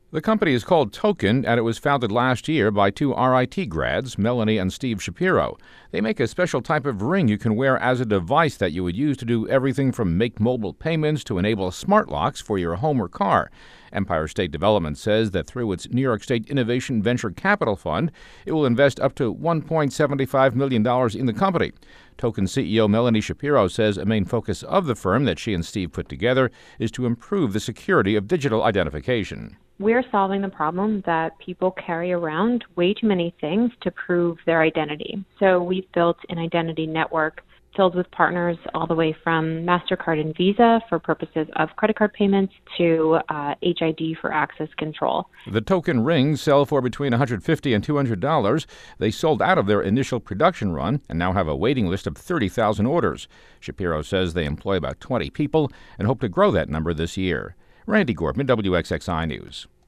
The company is called Token, and it was founded last year by two RIT grads, Melanie and Steve Shapiro. They make a special type of ring you can wear as a device that you would use to do everything from make mobile payments to enable smart locks for your home or car. Empire State Development says that through its New York State Innovation Venture Capital Fund, it will invest up to $1.75 million in the company. Token CEO Melanie Shapiro says a main focus of the firm that she and Steve put together is to improve the security of digital identification. We're solving the problem that people carry around way too many things to prove their identity. So we've built an identity network filled with partners all the way from MasterCard and Visa for purposes of credit card payments to HID for access control. The Token rings sell for between $150 and $200. They sold out of their initial production run and now have a waiting list of 30,000 orders. Shapiro says they employ about 20 people and hope to grow that number this year. Randy Gortman, WXXI News.